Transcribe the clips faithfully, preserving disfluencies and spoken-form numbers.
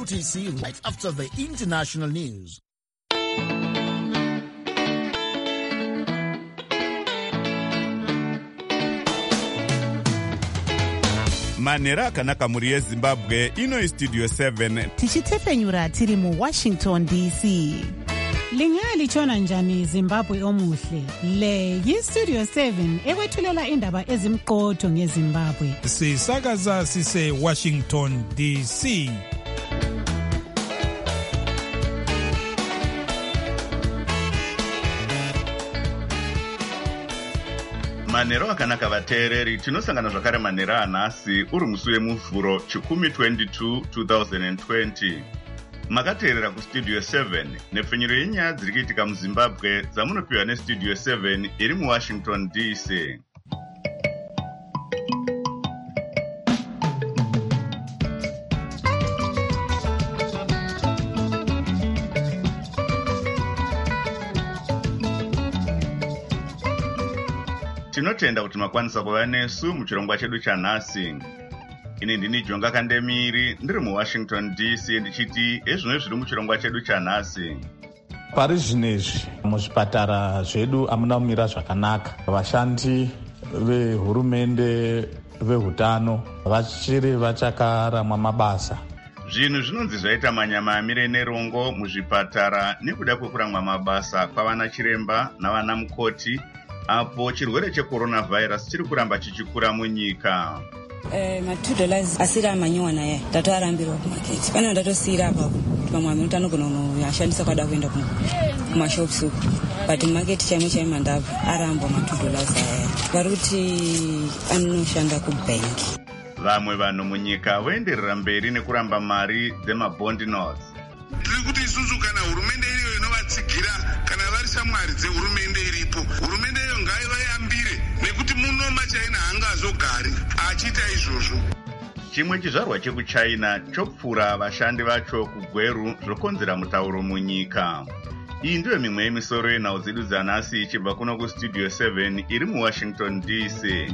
L T C right after the international news. Manera akanaka muri yeZimbabwe ino studio seven tichitefenyura tiri mu Washington D C. Lingali chona njani Zimbabwe omuhle. Le yi Studio seven ekwethulela indaba ezimqotho ngeZimbabwe. Sisakaza sise Washington D C. Manero akanaka vateereri, tinosangana zvakare manera anhasi uri musi wemuvhuro chikumi twenty-two twenty twenty. Makateerera kustudio seven nepfenyuro yenyaya dziri kuitika muZimbabwe dzamunopiwa nestudio seven iri muWashington D C. Tinotenda kuti makwanisa kuva nesu muchirongwa chedu chanhasi. Ini ndini Jonga Kandemiri ndiri muWashington D C ndichiti ezvino zviri muchirongwa chedu chanhasi. Pari zvinezvi muzvipatara zvedu amuna kumira zvakanaka. Vashandi vehurumende vehutano vachiri vachakaramwa mabasa. Zvinhu zvinonzi zvaita manyama amire nerongo muzvipatara nekuda kwekuramwa mabasa kwavana chiremba navana mukoti apo chirwere checoronavirus chiri kuramba chichikura munyika. Eh, ma two dollars asira amanyiwa naye tatoarambirwa kumarket. Pana ndatosira apapo pamwe amuti anogona kunoyashandisa kwada kuenda kumashops uko. But market chaimwe chaima ndabva arambwa ma two dollars aya. Varuti anoshanda kubank. Vamwe vanhu munyika voenderera mberi nekuramba mari dzemabond notes. Tiri kuti isusu kana hurumende iyo inovatsigira kana vari shamwari dzehurumende iripo, hurumende iyo ngaivayambire nekuti muno machaina haangazogari achiita izvozvo. Chimwe chizvarwa chekuChina chopfura vashandi vacho kugweru zvokonzera mutauro munyika. Iyi ndiyo mimwe yemisoro yenhau dzedu dzanhasi ichibva kuno kustudio seven iri muWashington D C.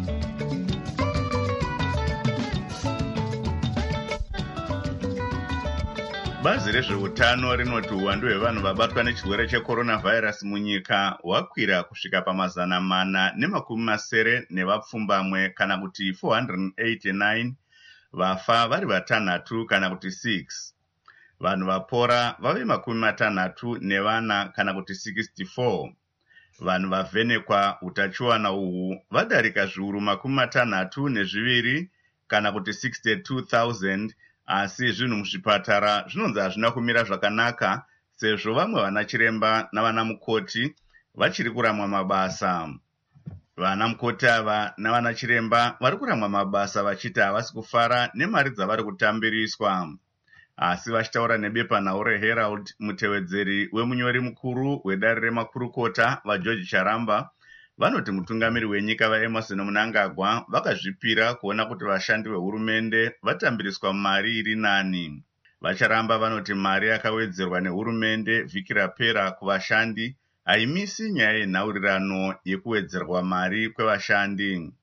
Bazi rezveutano rinoti uwandu hwevanhu vabatwa nechirwere checoronavirus munyika hwakwira kusvika pamazana mana nemakumi masere nevapfumbamwe kana kuti four hundred eighty-nine, vafa vari vatanhatu kana kuti six. Vanhu vapora vave makumi matanhatu nevana kana kuti sixty-four. Vanhu vavhenekwa utachiwana uhu vadarika zviuru makumi matanhatu nezviviri kana kuti sixty-two thousand. Asi zvinhu muzvipatara zvinonzi hazvina kumira zvakanaka sezvo vamwe vana chiremba navana mukoti vachiri kuramwa mabasa. Vana mukoti ava navana chiremba vari kuramwa mabasa vachiti havasi kufara nemari dzavari kutambiriswa. Asi vachitaura nebepanhau reHerald, mutevedzeri wemunyori mukuru wedare remakurukota vaGeorge Charamba vanoti mutungamiri wenyika vaEmmerson Mnangagwa vakazvipira kuona kuti vashandi vehurumende vatambiriswa mari iri nani. Vacharamba vanoti mari yakawedzerwa nehurumende vhiki rapera kuvashandi haimisi nyaya yenhaurirano yekuwedzerwa mari kwevashandi.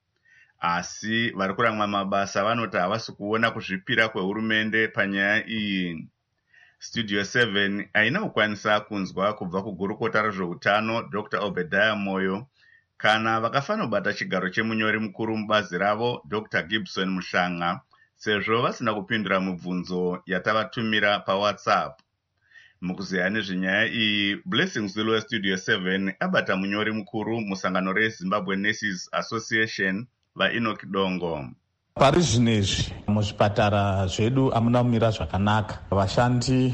Asi vari kuramwa mabasa vanoti havasi kuona kuzvipira kwehurumende panyaya iyi. Studio seven haina kukwanisa kunzwa kubva kugurukota rezveutano Doctor Obadiah Moyo kana vakafanobata chigaro chemunyori mukuru mubazi ravo Doctor Gibson Mushanga sezvo vasina kupindura mibvunzo yatavatumira paWhatsApp. Mukuziya nezvenyaya iyi, Blessings Zulu weStudio seven abata munyori mukuru musangano reZimbabwe Nurses Association vaEnoch Dongo. Pari zvinezvi muzvipatara zvedu amuna kumira zvakanaka. Vashandi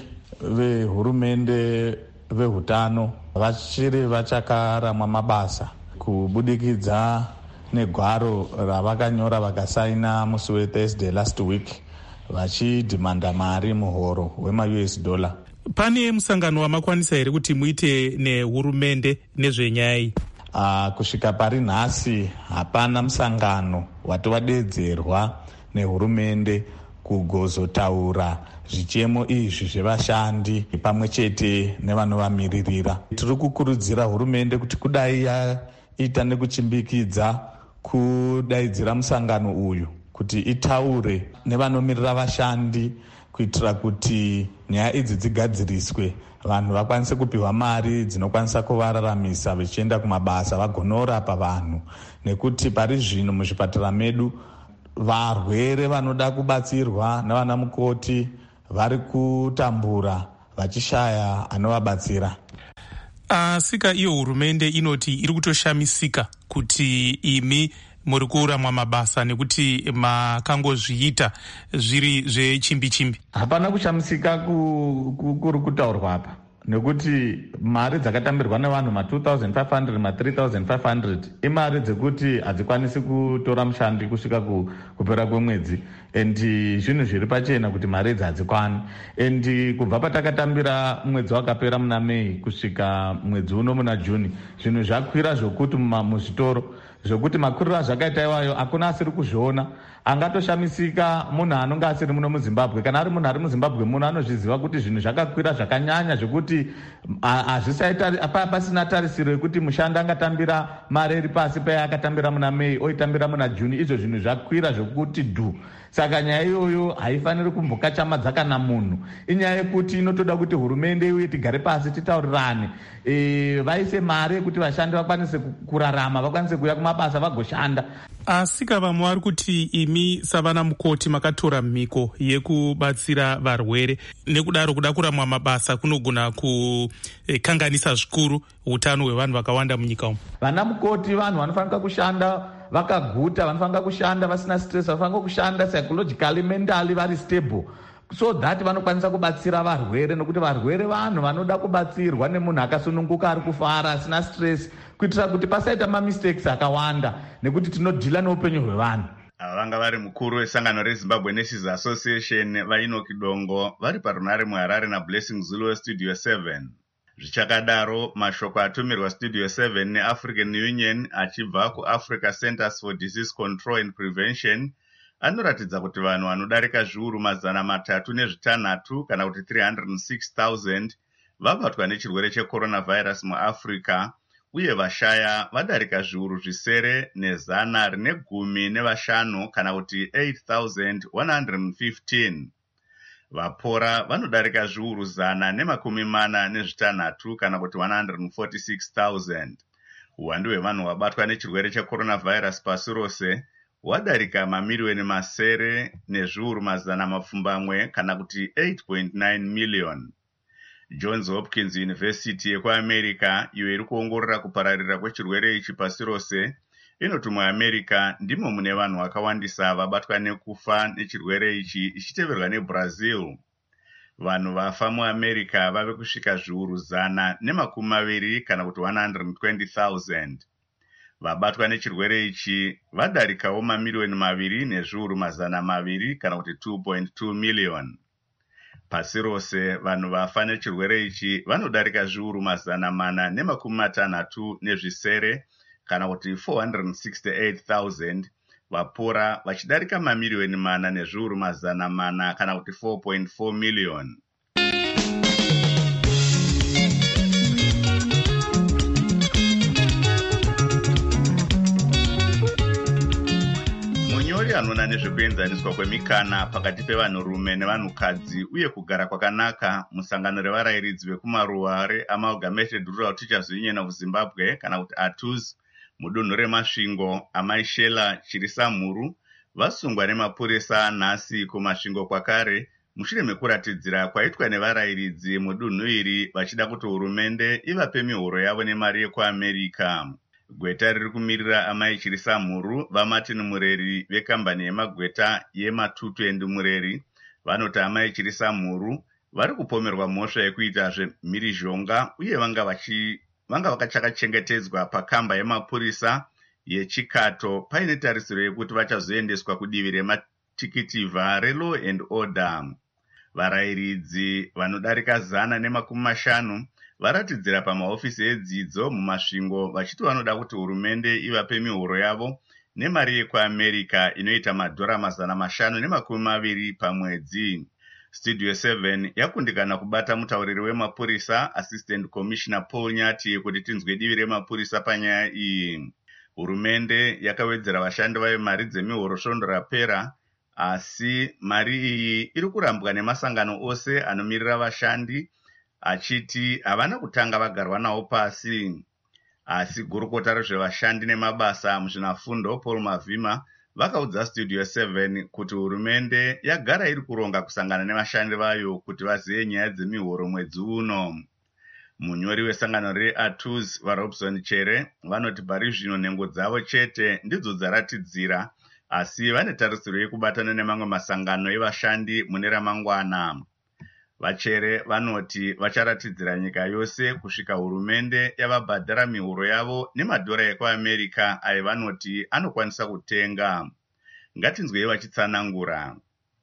vehurumende vehutano vachiri vachakaramwa mabasa kubudikidza negwaro ravakanyora vakasaina musi weThursday last week vachidhimanda mari muhoro wema-U S dollar. Pane musangano wamakwanisa here kuti muite nehurumende nezvenyaya iyi? Uh, kusvika pari nhasi hapana musangano wati wadedzerwa nehurumende kugozotaura zvichemo izvi zvevashandi pamwe chete nevanovamiririra. Tiri kukurudzira hurumende kuti kudai yaita nekuchimbikidza kudaidzira musangano uyu kuti itaure nevanomirira vashandi kuitira kuti nyaya idzi dzigadziriswe, vanhu vakwanise kupiwa mari dzinokwanisa kuvararamisa vachienda kumabasa vagonorapa vanhu. Nekuti pari zvino muzvipatara medu varwere vanoda kubatsirwa navana mukoti vari kutambura vachishaya anovabatsira. Asika iyo hurumende inoti iri kutoshamisika kuti imi muri kuramwa mabasa nekuti makangozviita zviri zvechimbi chimbi. Hapana kushamisika kuri kutaurwa apa, nekuti mari dzakatambirwa nevanhu ma two thousand five hundred ma three thousand five hundred imari dzekuti hadzikwanisi kutora mushandi kusvika kupera kwemwedzi, and zvinhu zviri pachena kuti mari idzi hadzikwani. And kubva patakatambira mwedzi wakapera muna Mei kusvika mwedzi uno muna Juni, zvinhu zvakwira zvokuti muzvitoro zvokuti makuriro azvakaita iwayo hakuna asiri kuzviona. Angatoshamisika munhu anonga asiri muno muZimbabwe. Kana ari munhu ari muZimbabwe muno anozviziva kuti zvinhu zvakakwira zvakanyanya zvokuti pasina tarisiro yekuti mushandi angatambira mari iri pasi payaakatambira muna Mei oitambira muna Juni. Izvo zvinhu zvakwira zvokuti dhu. Saka nyaya iyoyo haifaniri kumbokachamadza kana munhu. Inyaya yekuti inotoda kuti hurumende iuye tigare pasi titaurirane, e, vaise mari yekuti vashandi vakwanise kurarama, vakwanise kuuya kumabasa vagoshanda. Asika vamwe vari kuti imi savana mukoti makatora mhiko yekubatsira varwere, nekudaro kuda kuramwa mabasa kunogona kukanganisa zvikuru utano hwevanhu vakawanda munyika umu. Vana mukoti vanhu vanofanira kushanda vakaguta, vanofanira kushanda vasina stress, vanofanira kushanda psychologically mentally vari stable, so that vanokwanisa kubatsira varwere, nokuti varwere vanhu vanoda kubatsirwa nemunhu akasununguka ari kufara asina stress, kuitira kuti pasaita mamistakes akawanda, nekuti tinodhila neupenyu hwevanhu. Ava vanga vari mukuru wesangano reZimbabwe Nurses Association vaInoki Dongo vari parunare muHarare naBlessing Zulu weStudio seven. Zvichakadaro, mashoko atumirwa Studio seven neAfrican Union achibva kuAfrica Centers for Disease Control and Prevention anoratidza kuti vanhu vanodarika zviuru mazana matatu nezvitanhatu kana kuti three hundred six thousand vabatwa nechirwere checoronavirus muAfrica, uye vashaya vadarika zviuru zvisere nezana rine gumi nevashanu kana kuti eight thousand one hundred fifteen. Vapora vanodarika zviuru zana nemakumi mana nezvitanhatu kana kuti one hundred forty-six thousand. Uwandu hwevanhu vabatwa nechirwere checoronavirus pasi rose wadarika mamiliyoni masere nezviuru mazana mapfumbamwe kana kuti eight point nine million. Johns Hopkins University yekuAmerica, iyo iri kuongorora kupararira kwechirwere ichi pasi rose, inoti muAmerica ndimo mune vanhu vakawandisa vabatwa nekufa nechirwere ichi, ichiteverwa neBrazil. Vanhu vafa muAmerica vave kusvika zviuru zana nemakumi maviri kana kuti one hundred twenty thousand. Vabatwa nechirwere ichi vadarikawo mamiliyoni maviri nezviuru mazana maviri kana kuti two point two million. Pasi rose vanhu vafa nechirwere ichi vanodarika zviuru mazana mana nemakumi matanhatu nezvisere kana kuti four hundred sixty-eight thousand, vapora vachidarika mamiliyoni mana nezviuru mazana mana kana kuti four point four million. Munyori anoona nezvekuenzaniswa kwemikana pakati pevanhurume nevanhukadzi uye kugara kwakanaka musangano revarayiridzi vekumaruwa reAmalgamated Rural Teachers Union of Zimbabwe kana kuti A T U Z mudunhu reMasvingo, Amai Shela Chirisamhuru vasungwa nemapurisa nhasi kuMasvingo kwakare mushure mekuratidzira kwaitwa nevarayiridzi mudunhu iri vachida kuti hurumende ivape mihoro yavo nemari yekuAmerica. Gweta riri kumirira Amai Chirisamhuru vaMartin Mureri vekambani yemagweta yeMatutu and Mureri vanoti Amai Chirisamhuru vari kupomerwa mhosva yekuitazve mhirizhonga uye vanga vachi vanga vakachakachengetedzwa pakamba yemapurisa yechikato paine tarisiro yekuti vachazoendeswa kudivi rematikiti-vha reLaw and Order. Varayiridzi vanodarika zana nemakumi mashanu varatidzira pamahofisi edzidzo muMasvingo vachiti vanoda kuti hurumende ivape mihoro yavo nemari yekuAmerica inoita madhora mazana mashanu nemakumi maviri pamwedzi. Studio seven yakundikana kubata mutauriri wemapurisa Assistant Commissioner Paul Nyati kuti tinzwe divi remapurisa panyaya iyi. Hurumende yakawedzera vashandi vayo mari dzemihoro svondo rapera, asi mari iyi iri kurambwa nemasangano ose anomirira vashandi achiti havana kutanga vagarwa nawo pasi. Asi gurukota rezvevashandi nemabasa muzvinafundo Paul Mavhima vakaudza Studio seven kuti hurumende yagara iri kuronga kusangana nevashandi vayo kuti vazive nyaya dzemihoro mwedzi uno. Munyori wesangano reA T U S vaRobson Chere vanoti pari zvino nhengo dzavo chete ndidzo dzaratidzira, asi vane tarisiro yekubatana nemamwe masangano evashandi mune ramangwana. Vachere vanoti vacharatidzira nyika yose kusvika hurumende yavabhadhara mihoro yavo nemadhora ekuAmerica ayo vanoti anokwanisa kutenga. Ngatinzwei vachitsanangura.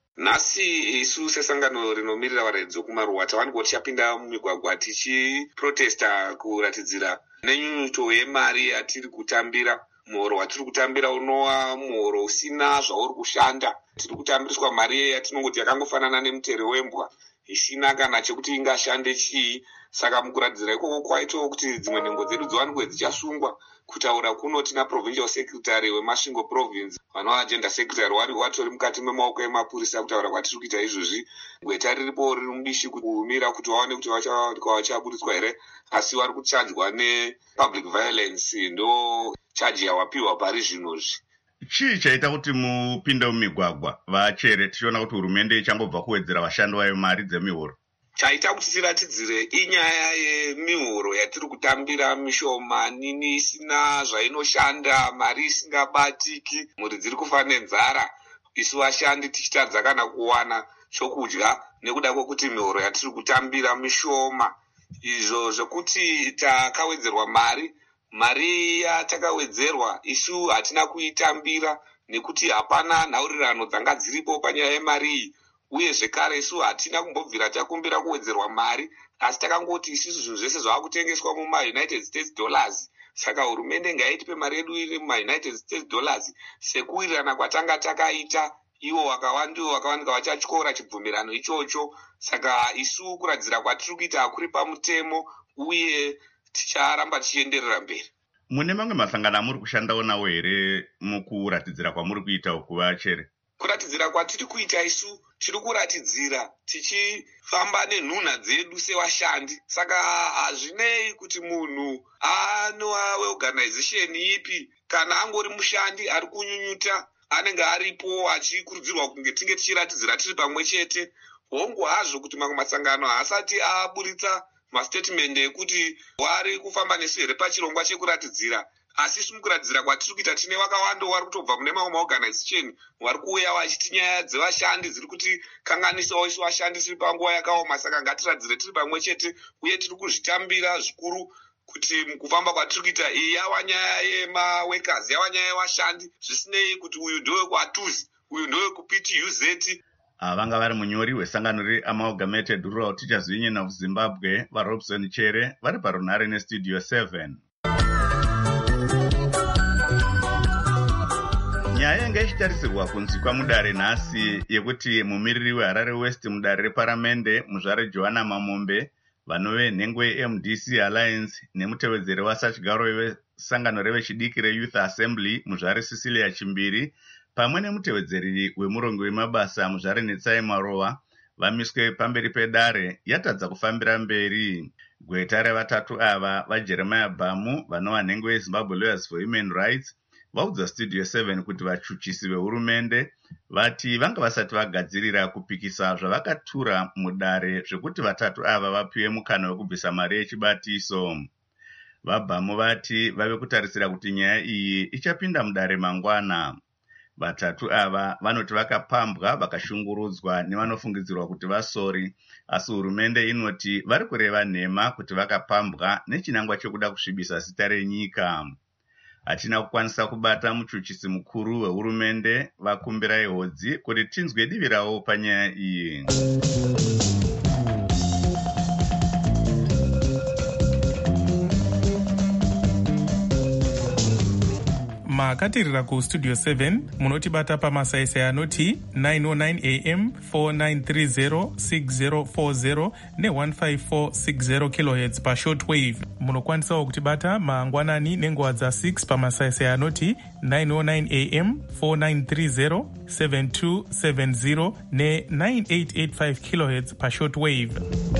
Nhasi isu sesangano rinomirira varedzi vekumaruwa tavaniko tichapinda mumigwagwa tichiprotesta kuratidzira nenyunyuto yemari yatiri kutambira. Muhoro watiri kutambira unowa muhoro usina zvauri kushanda. Tiri kutambiriswa mari yatinongoti yakangofanana nemutere wembwa isina kana chekuti ingashande chii. Saka mukuratidzira ikoko kwaitawo kuti dzimwe nhengo dzedu dziwanikwe dzichasungwa. Kutaura kuno tina provincial secretary weMasvingo province vanova agenda secretary wari watori mukati memaoko emapurisa kutaura kwatiri kuita izvozvi. Gweta riripo riri mubishi kumira kuti vaone kuti vachaburitswa here, asi vari kuchanjwa nepublic violence ndo chaji yawapiwa pari zvinozvi. Chii chaita kuti mupinde mumigwagwa? Vachere tichiona kuti hurumende ichangobva kuwedzera vashandi vayo mari dzemihoro. Chaita kuti tiratidzire inyaya yemihoro yatiri kutambira mishoma nini isina zvainoshanda, mari isingabatiki, mhuri dziri kufa nenzara, isu vashandi tichitadza kana kuwana chokudya nekuda kwekuti mihoro yatiri kutambira mishoma. Izvo zvekuti takawedzerwa mari, mari yatakawedzerwa isu hatina kuitambira nekuti hapana nhaurirano dzanga dziripo panyaya yemari iyi. Uye zvekare isu hatina kumbobvira takumbira kuwedzerwa mari, asi takangoti isusu zvinhu zvese zvaakutengeswa muma-United States dollars. Saka hurumende ngaitipe mari yedu iri muma-United States dollars sekuwirirana kwatanga takaita. Ivo wakawandiwo wakawanika vachatyora chibvumirano ichocho. Saka isu kuradzira kwatiri kuita hakuri pamutemo uye ticharamba tichienderera mberi. Mune mamwe masangano amuri kushandawo nawo here mukuratidzira kwamuri kuita ukuvachere? Kuratidzira kwatiri kuita isu tiri kuratidzira tichifamba nenhunha dzedu sevashandi. Saka hazvinei kuti munhu anowa weorganization ipi, kana angori mushandi ari kunyunyuta anenge aripo achikurudzirwa kunge tinge tichiratidzira tiri pamwe chete. Hongu hazvo kuti mamwe masangano haasati aburitsa mastatement ekuti wari kufamba nesu here pachirongwa chekuratidzira, asi isu mukuratidzira kwatiri kuita tine wakawanda wari kutobva mune mamwe maorganization wari kuuya vachiti nyaya dzevashandi dziri kuti kanganisawo isu vashandi tiri panguva yakaoma. Saka ngatiratidzire tiri pamwe chete uye tiri kuzvitambira zvikuru kuti mukufamba kwatiri kuita iyi yava nyaya yemaworkers, yava nyaya yevashandi, zvisinei kuti uyu ndowekwaT U S, uyu ndowekuP T U Z. Vanga vari munyori wesangano reAmalgamated Rural Teachers Union of Zimbabwe vaRobson Chere vari parunhare neStudio seven. Nyaya yanga ichitarisirwa kunzwikwa mudare nhasi yekuti mumiriri weHarare West mudare reparamende muzvare Joanna Mamombe vanove nhengo yeM D C Alliance nemutevedzeri wasachigaro wesangano revechidiki reYouth Assembly muzvare Cecilia Chimbiri pamwe nemutevedzeri wemurongo wemabasa muzvare Netsai Marowa vamiswe pamberi pedare yatadza kufambira mberi. Gweta revatatu ava vaJeremiah Bamu vanova nhengo yeZimbabwe Lawyers for Human Rights vaudza Studio seven kuti vachuchisi vehurumende vati vanga vasati vagadzirira kupikisa zvavakatura mudare zvekuti vatatu ava vapiwe mukana wekubvisa mari yechibatiso. VaBamu vati vave kutarisira kuti nyaya iyi ichapinda mudare mangwana. Vatatu ava vanoti vakapambwa vakashungurudzwa nevanofungidzirwa kuti vasori, asi hurumende inoti vari kureva nhema kuti vakapambwa nechinangwa chekuda kusvibisa zita renyika. Hatina kukwanisa kubata muchuchisi mukuru wehurumende vakumbirai hodzi kuti tinzwe divi ravo panyaya iyi. makatirira kustudio seven munotibata pamasaisai anoti nine oh nine a m four nine three zero six zero four zero ne one five four six zero kilohertz pashortwave. Munokwanisawo kutibata mangwanani nenguva dza six pamasaisai anoti nine oh nine a m four nine three zero seven two seven zero ne nine eight eight five kilohertz pashortwave.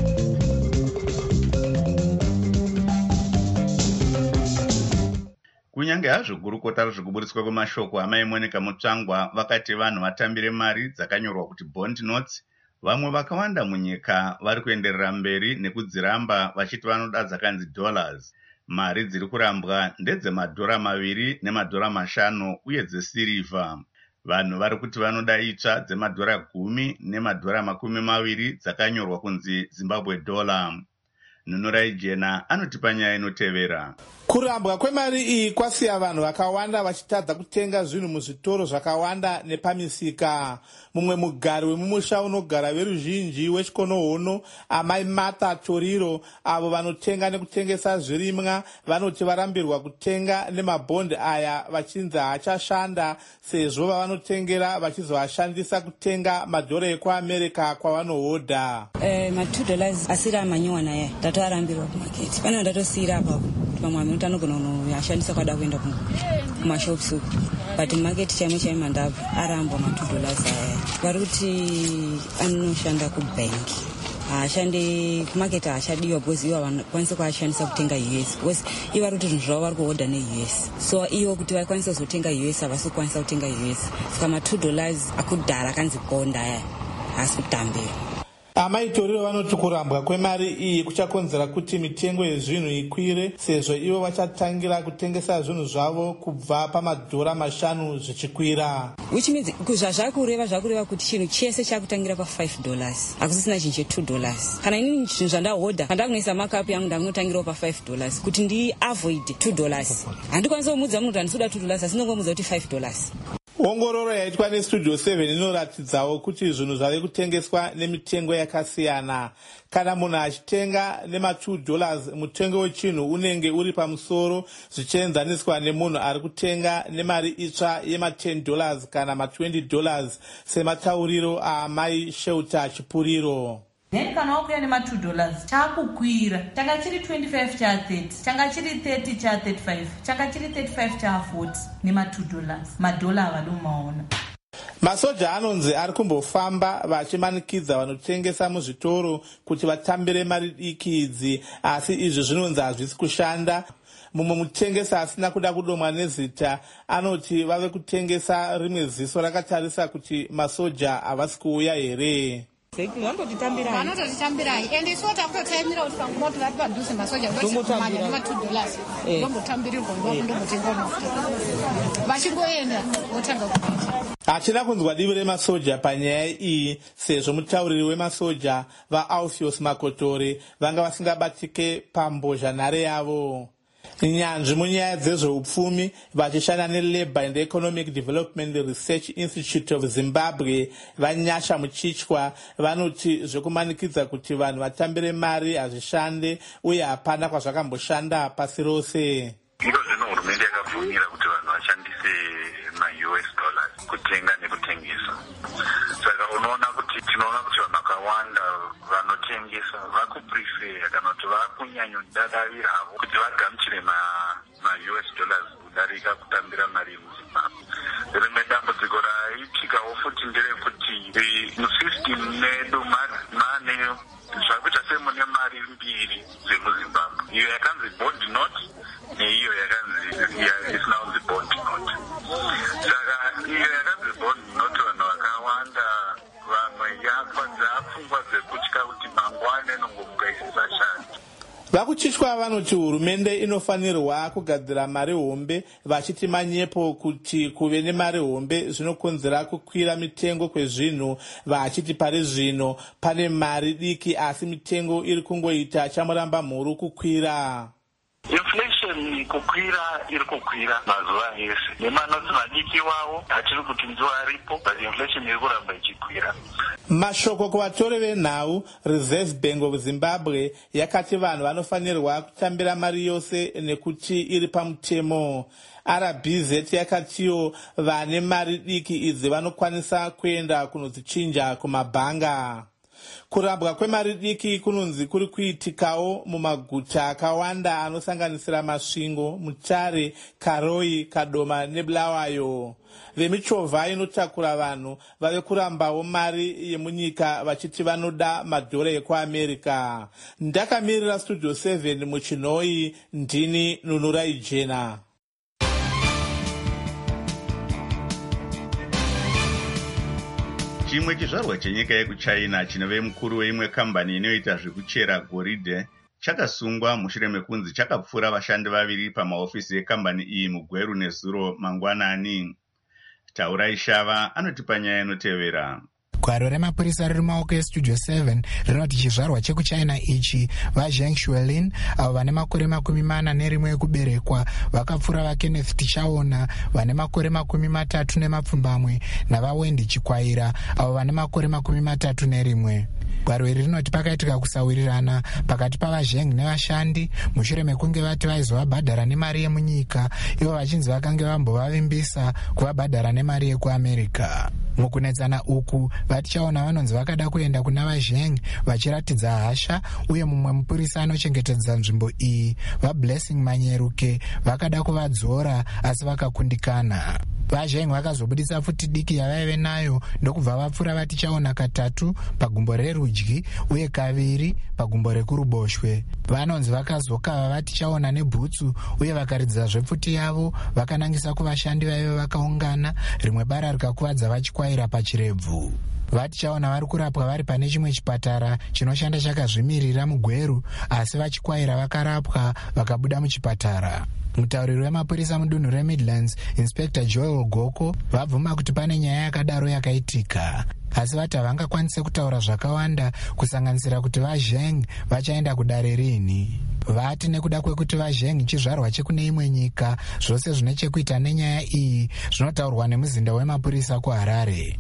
kunyange hazvo gurukota rezvekuburitswa kwemashoko amaimweneka mutsvangwa vakati vanhu vatambire mari dzakanyorwa kuti bond notes, vamwe vakawanda munyika vari kuenderera mberi nekudziramba vachiti vanoda dzakanzi dollars. Mari dziri kurambwa ndedzemadhora maviri nemadhora mashanu uye dzesirivha. Vanhu vari kuti vanoda itsva dzemadhora gumi nemadhora makumi maviri dzakanyorwa kunzi Zimbabwe dollar. Nunurai Jena anotipa nyaya inotevera. Kurambwa kwemari iyi kwasiya vanhu vakawanda vachitadza kutenga zvinhu muzvitoro zvakawanda nepamisika. Mumwe mugari wemumusha unogara veruzhinji wechikonohono, amai Martha Toriro, avo vanotenga nekutengesa zvirimwa, vanoti varambirwa kutenga nemabhondi aya vachinzi haachashanda sezvo vavanotengera vachizoashandisa kutenga madhora ekuAmerica kwavanohodha. Eh, ma two dollars asiri amanyiwa naye. Ndatorambirwa kumaketi. Pana ndatosira apapo. Pamwe muntu anogona kunoyashandisa kwada kuenda kumashops uku. But market chaimwe chaimwe mandabvu arambwa ma two dollars aya. Vari kuti anoshanda kubanki. Ashande kumarket ashadiwa because iwo vakwanisa kuashandisa kutenga U S. Because iwo vari kuti zvinhu zvavo vari kuhodha ne-U S. So iwo kuti vakwanisa kuzotenga U S havasi kukwanisa kutenga U S. Saka ma two dollars akudhara kanzi bonda aya hasi kutambira. Amai Toriro vanoti kurambwa kwemari iyi kuchakonzera kuti mitengo yezvinhu ikwire sezvo ivo vachatangira kutengesa zvinhu zvavo kubva pamadhora mashanu zvichikwira. Which means zvazvakureva zvakureva kuti chinhu chese chakutangira pa five dollars. Hakusisina chinhu che two dollars. Kana inini chinhu zvandahodha kandakunoisa markup yangu ndakunotangirawo pa five dollars kuti ndi avoid two dollars. Handikwanisa kumudza munhu kuti handisuda two dollars asi ndongomudza kuti five dollars. Ongororo yaitwa nestudio seven inoratidzawo kuti zvinhu zvave kutengeswa nemitengo yakasiyana. Kana munhu achitenga nema two dollars mutengo wechinhu unenge uri pamusoro zvichienzaniswa nemunhu ari kutenga nemari itsva yema ten dollars kana ma twenty dollars sematauriro aamai Shelter Chipuriro. Then kana wakuya nema two dollars chakukwira changa chiri twenty-five cha thirty changa chiri thirty cha thirty-five changa chiri thirty-five cha forty nema two dollars madola avadomaona. Masoja anonzi ari kumbofamba vachimanikidza vanotengesa muzvitoro kuti vatambire mari diki idzi, asi izvi zvinonzi hazvisi kushanda. Mumwe mutengesa asina kuda kudomwa nezita anoti vave kutengesa rimwe ziso rakatarisa kuti masoja havasi kuuya here. Vanototitambirai ende isu takutotaimira kuti pangumoti vari padhuze masoja vachimanya nema two dollars ndombotambirirwa ndombotenga mafuta vachingoenda votanga kuita. Hachina kunzwa divi remasoja panyaya iyi sezvo mutauriri wemasoja vaAlpheus Makotore vanga vasingabatike pambozhanhare yavo. Nyanzvi munyaya dzezveupfumi vachishanda neLabour and Economic Development Research Institute of Zimbabwe vanyasha muchichwa vanoti zvekumanikidza kuti vanhu vatambire mari hazvishande uye hapana kwazvakamboshanda pasi rose. Iro zvino hurumende yakabvumira kuti vanhu vashandise ma-U S dollars kutenga nekutengesa. Saka unoona kuti tinoona kuti vanhu vakawanda vanotengesa vakuprefer kana kuti vakunyanyodadaviravo kuti vagamuchire ma-U S dollars kudarika kutambira mari muZimbabwe. Rimwe dambudziko raitikawo futi nderekuti musystem medu mane zvakuita semune mari mbiri dzemuZimbabwe, iyo yakanzi bond note neiyo yakanzi isina kunzi bond note. Saka iyo yakanzi bond note vanhu vakawanda vamwe yafa dzapfungwa dzekutya kuti mangwana inongomuka isisashandi. Vakuchitwa vanoti hurumende inofanirwa kugadzira mari hombe vachiti manyepo kuti kuve nemari hombe zvinokonzera kukwira mitengo kwezvinhu vachiti pari zvino pane mari diki asi mitengo iri kungoita chamuramba mhuru kukwira. Inflation kukwira iri kukwira mazuva ese nemanotsi madiki wavo hatiri kuti ndiwo aripo but inflation iri kuramba ichikwira. Mashoko kuvatori venhau, Reserve Bank of Zimbabwe yakati vanhu vanofanirwa kutambira mari yose nekuti iri pamutemo. R B Z yakatiwo vane mari diki idzi vanokwanisa kuenda kunodzichinja kumabhanga. Kurambwa kwemari diki kunonzi kuri kuitikawo mumaguta akawanda anosanganisira Masvingo, Mutare, Karoi, Kadoma neBulawayo. Vemichovha inotakura vanhu vave kurambawo mari yemunyika vachiti vanoda madhora ekuAmerica. Ndakamirira Studio seven muChinoi, ndini Nunurai Jena. Chimwe chizvarwa chenyika yekuchina chinove mukuru weimwe kambani inoita zvekuchera goridhe chakasungwa mushure mekunzi chakapfura vashandi vaviri pamaofisi ekambani iyi mugweru nezuro mangwanani. Taurai Shava anotipa nyaya inotevera. Gwaro remapurisa riri mumaoko eStudio seven rinoti chizvarwa chekuchina ichi vaZheng Shuilin avo vane makore makumi mana nerimwe ekuberekwa vakapfura vaKenneth Tichaona vane makore makumi matatu nemapfumbamwe navaWendy Chikwaira avo vane makore makumi matatu nerimwe. Gwaro iri rinoti pakaitika kusawirirana pakati pavaZheng nevashandi mushure mekunge vati vaizovabhadhara nemari yemunyika ivo vachinzi vakange vambovavimbisa kuvabhadhara nemari yekuAmerica. Mukunetsana uku vatichaona vanonzi vakada kuenda kuna vaZheng vachiratidza hasha uye mumwe mupurisa anochengetedza nzvimbo iyi vaBlessing Manyeruke vakada kuvadzora asi vakakundikana. VaZheng vakazobudisa futi diki yavaive nayo ndokubva vapfura vatichaona katatu pagumbo rerudyi uye kaviri pagumbo rekuruboshwe. Vanonzi vakazokava vatichaona nebhutsu uye vakaridza zvepfuti yavo vakanangisa kuvashandi vaive vakaungana, rimwe bara rikakuvadza vachikwaira pachirebvu. Vatichaona vari kurapwa vari pane chimwe chipatara chinoshanda chakazvimirira mugweru asi vachikwaira vakarapwa vakabuda muchipatara. Mutauriri wemapurisa mudunhu reMidlands, Inspector Joel Goko, vabvuma kuti pane nyaya yakadaro yakaitika. Asi vati havangakwanise kutaura zvakawanda kusanganisira kuti vaZheng vachaenda kudare rini. Vati nekuda kwekuti vaZheng chizvarwa chekune imwe nyika, zvose zvine chekuita nenyaya iyi zvinotaurwa nemuzinda wemapurisa kuHarare.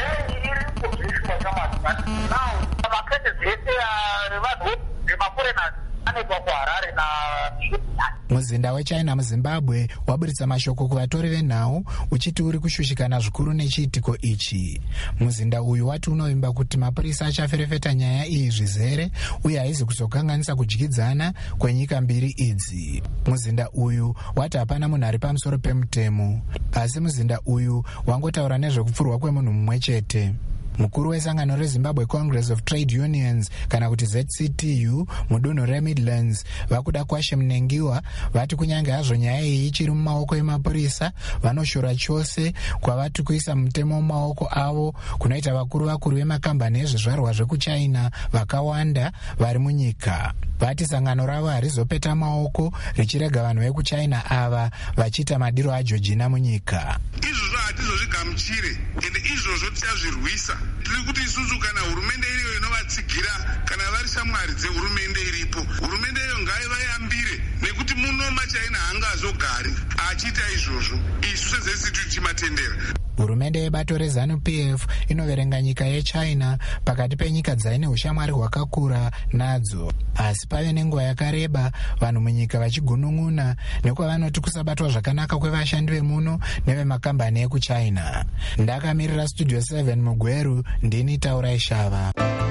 Muzinda wechina muZimbabwe waburitsa mashoko kuvatori venhau uchiti uri kushushikana zvikuru nechiitiko ichi. Muzinda uyu wati unovimba kuti mapurisa achaferefeta nyaya iyi zvizere uye haizi kuzokanganisa kudyidzana kwenyika mbiri idzi. Muzinda uyu wati hapana munhu ari pamusoro pemutemo, asi muzinda uyu wangotaura nezvekupfurwa kwemunhu mumwe chete. Mukuru wesangano reZimbabwe Congress of Trade Unions kana kuti Z C T U mudunhu reMidlands vakuda Kwashe Mnengiwa vati kunyange hazvo nyaya iyi ichiri mumaoko emapurisa vanoshora chose kwavati kuisa mutemo mumaoko avo kunoita vakuru vakuru vemakambani ezvizvarwa zvekuchina vakawanda vari munyika. Vati sangano ravo harizopeta maoko richirega vanhu vekuchina ava vachiita madiro aJorgina munyika. Izvozvo hatizozvigamuchire ende izvozvo tichazvirwisa. Tiri kuti isusu kana hurumende iriyo inovatsigira kana vari shamwari dzehurumende iripo, hurumende iyo ngaivayambire nekuti muno machaina haangazogari achiita izvozvo. Isu sezesiti tichimatendera. Hurumende yebato reZanu P F inoverenga nyika yechina pakati penyika dzaine ushamwari hwakakura nadzo, asi pave nenguva yakareba vanhu munyika vachigunun'una nekwavanoti kusabatwa zvakanaka kwevashandi vemuno nevemakambani ekuchina. Ndakamirira Studio seven mugweru, ndini Taurai Shava.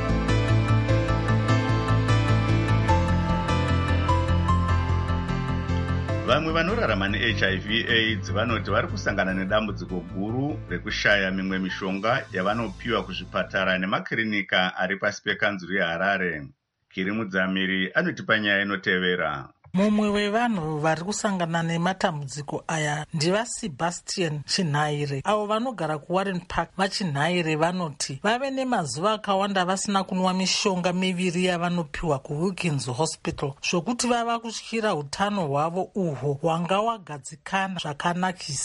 Vamwe vanorarama neH I V AIDS vanoti vari kusangana nedambudziko guru rekushaya mimwe mishonga yavanopiwa kuzvipatara nemakirinika ari pasi pekanzuru yeHarare. Kiri Mudzamiri anotipa nyaya inotevera. Mumwe wevanhu vari kusangana nematambudziko aya ndivaSebastian Chinhaire avo vanogara kuWarren Park. VaChinhaire vanoti vave nemazuva akawanda vasina kunwa mishonga miviri yavanopiwa kuWilkins Hospital zvokuti vava kutyira utano hwavo uhwo hwanga hwagadzikana zvakanakisa.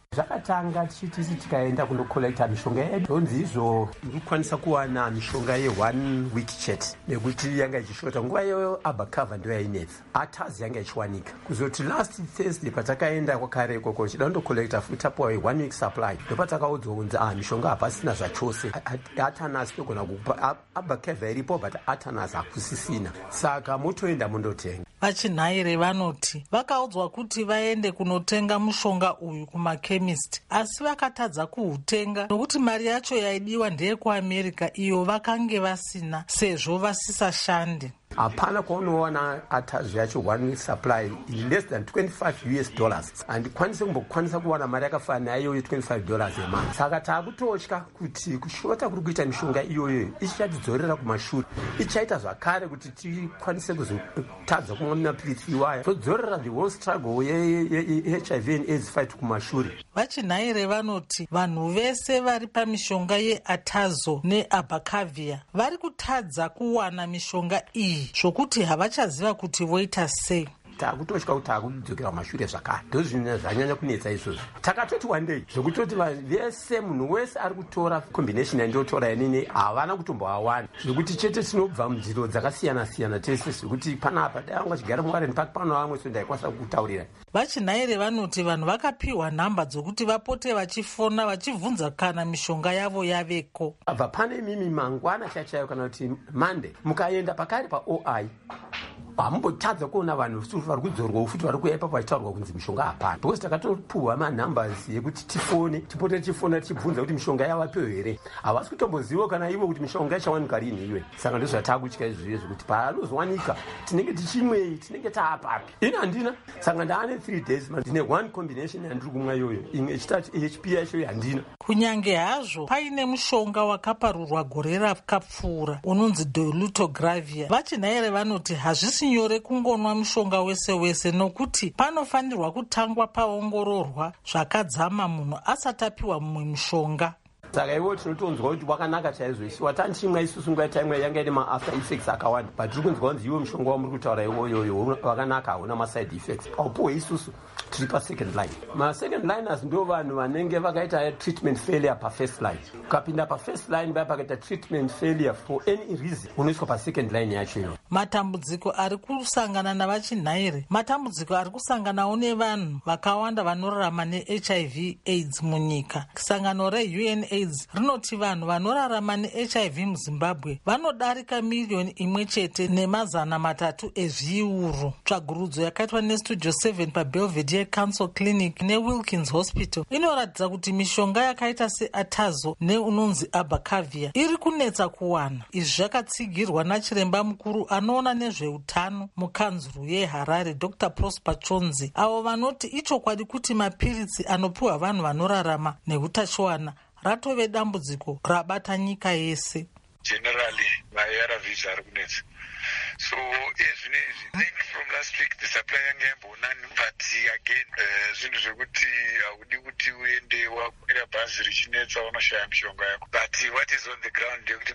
Zvakatanga tichiti tikaenda kundokolekta mishonga yedu donzi izvo ndikukwanisa kuwana mishonga ye-one week chet nekuti yanga ichishota nguva iyoyo abacava ndo yainetsa atazi yanga ichiwanika kuzoti last Thursday patakaenda kwakare ikoko chida kundokolekta futi tapuwa one week supply ndopatakaudzwa kunzi ah mishonga hapasina zvachose atanas togona kukupa abacava iripo but atanas hakusisina saka motoenda mundotenga. Vachinhaire vanoti vakaudzwa kuti vaende kunotenga mushonga uyu kumakhemist asi vakatadza kuutenga nokuti mari yacho yaidiwa ndeye kuamerica iyo vakange vasina sezvo vasisashande. Hapana kwaunoona atazi yacho one week supply less than twenty-five U S dollars handikwanise kumbokwanisa kuwana mari yakafanana iyoyo twenty-five dollars emari saka taakutotya kuti kushota kuri kuita mishonga iyoyo ichatidzorera kumashure ichaita zvakare kuti tikwanise kuzotadza kumwa mapilitsi iwaya todzorera the whole struggle ye-H I V and AIDS fight kumashure. Vachinhaire vanoti vanhu vese vari pamishonga yeatazo neabacavia vari kutadza kuwana mishonga iyi zvokuti havachaziva kuti voita sei. Takutotya kuti takudzokera kumashure zvakare ndo zvine zvanyanya kunetsa izvozvo. Takatoti wandei zvokutoti vanhu vese munhu wese ari kutora combination yandotora inini havana kutomboawana zvokuti chete tinobva munziro dzakasiyana siyana tese zvokuti panapa dai vanga chigara muwarren park pano vamwe so ndaikwanisa kutaurira. Vachinhaire vanoti vanhu vakapiwa nhamba dzokuti vapote vachifona vachibvunza kana mishonga yavo yaveko. Abva pane mimi mangwana chachayo kana kuti Monday mukaenda pakare paO I hamumbotadza kuona vanhu vari kudzorwa futi vari kuya ipapo vachitaurwa kunzi mishonga hapana because takatopuhwa manumbers yekuti tifone tipote tichifona tichibvunza kuti mishonga yavapo here havasi kutomboziva kana ivo kuti mishonga ichawanika rini iwe saka ndozvatakutya izvizve zvokuti paanozowanika tinenge tichimwei tinenge taapapi ini handina saka ndaane three days ndine one combination yandiri kumwa iyoyo imwe ichitati H P yacho handina. Kunyange hazvo paine mushonga wakaparurwa gore rakapfuura unonzi dolutegravir vachinhaire vanoti hazvisi nyore kungonwa mushonga wese wese nokuti panofanirwa kutangwa paongororwa zvakadzama munhu asati apiwa mumwe mushonga. Saka iwo tinotonzwa kuti wakanaka chaizvo isi watanchimwa isusu nguva taimwa yanga ine ma-after effects akawanda but tiri kunzwa kunzi iwe mushonga wamuri kutaura iwoyoyo wakanaka hauna ma-side effects aupuwe isusu tiri pa-second line. Ma-second liners ndo vanhu vanenge vakaita treatment failure pa-first line ukapinda pa-first line vaya pakaita treatment failure for any reason unoiswa pa-second line yacho iyo. Matambudziko ari kusangana navachinhaire matambudziko ari kusanganawo nevanhu vakawanda vanorarama ne-H I V AIDS munyika. Sangano re-U N AIDS rinoti vanhu vanorarama ne-H I V muZimbabwe vanodarika miliyoni imwe chete nemazana matatu ezviuru. Tsvagurudzo yakaitwa nestudio seven paBelvedere Council Clinic neWilkins Hospital inoratidza kuti mishonga yakaita seatazo neunonzi abacavia iri kunetsa kuwana. Izvi zvakatsigirwa nachiremba mukuru anoona nezveutano mukanzuru yeHarare Doctor Prosper Chonzi avo vanoti ichokwadi kuti mapiritsi anopiwa vanhu vanorarama neutachiwana ratove dambudziko rabata nyika yese. Generally ma-A R Vs ari kunetsa so ezvinezvi think from last week the supply yange yambonani but again zvinhu uh, zvekuti haudi kuti uende wakwira bhazi richinetsa unoshaya mishonga yako but what is on the ground ndekuti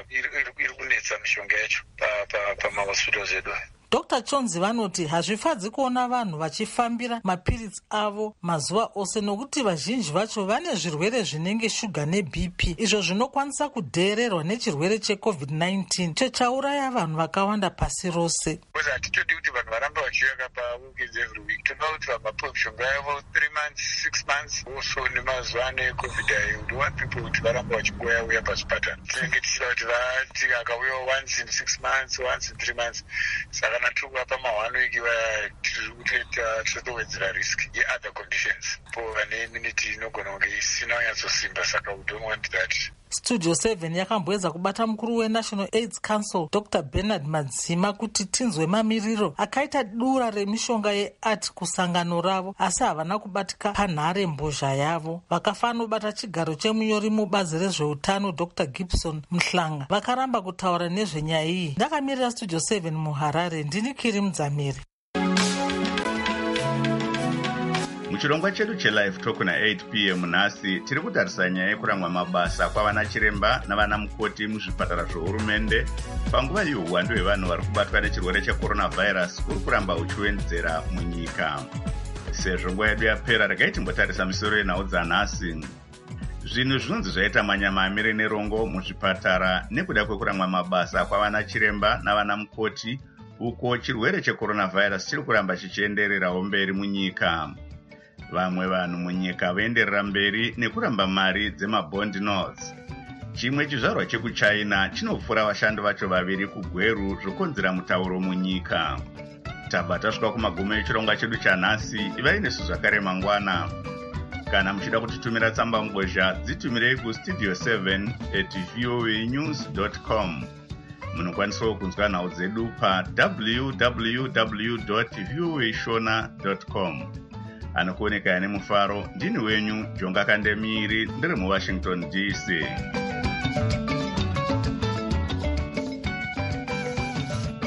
iri kunetsa mishonga yacho pamahospitals edu. Doctor Chonzi vanoti hazvifadzi kuona vanhu vachifambira mapiritsi avo mazuva ose nokuti vazhinji vacho vane zvirwere zvinenge shuga neB P izvo zvinokwanisa kudheererwa nechirwere checovid nineteen cho chauraya vanhu vakawanda pasi rose. Hatitodi kuti vanhu varamba vachiuya paweekends every week toda kuti vamapiwe mishonga yavo three months six months also nemazuva ane covid I would want people kuti varamba vachingoya uya pazvipatara tinenge tichida kuti vati akauya once in six months once in three months saka natikuva pama-one week tiri kuteta totowedzera risk ye-other conditions po vane immunity inogona kunge isina kunyatsosimba saka we don't want that. Studio seven yakamboedza kubata mukuru weNational AIDS Council Doctor Bernard Madzima kuti tinzwe mamiriro akaita dura remishonga yeart kusangano ravo asi havana kubatika panhare mbozha yavo. Vakafanobata chigaro chemunyori mubazi rezveutano Doctor Gibson Mhlanga vakaramba kutaura nezvenyaya iyi. Ndakamirira Studio seven muHarare ndini Kiri Mudzamiri. muchirongwa chedu chelive talk na-eight p m nhasi tiri kutarisa nyaya yekuramwa mabasa kwavana chiremba navana mukoti muzvipatara zvohurumende panguva yehuhwando hwevanhu vari kubatwa nechirwere checoronavirus uri kuramba uchiwedzera munyika. Sezvo nguva yedu yapera, regai timbotarisa misoro yenhau dzanhasi. Zvinhu zvinonzi zvaita manyamamire nerongo muzvipatara nekuda kwekuramwa mabasa kwavana chiremba navana mukoti, uko chirwere cheCoronavirus chiri kuramba chichiendererawo mberi munyika. Vamwe vanhu munyika vaenderera mberi nekuramba mari dzemabond notes. Chimwe chizvarwa chekuchina chinopfura vashandi vacho vaviri kugweru zvokonzera mutauro munyika. Tabva tasvika kumagumo echirongwa chedu chanhasi. Ivai nesu zvakare mangwana. Kana muchida kutitumira tsamba mbozha, dzitumirei kustudio seven at voanews dot com. Munokwanisawo kunzwa nhau dzedu pa w w w dot voashona dot com. Anokuoneka ane mufaro, ndini wenyu Jonga Kandemiri, ndiri muWashington D C.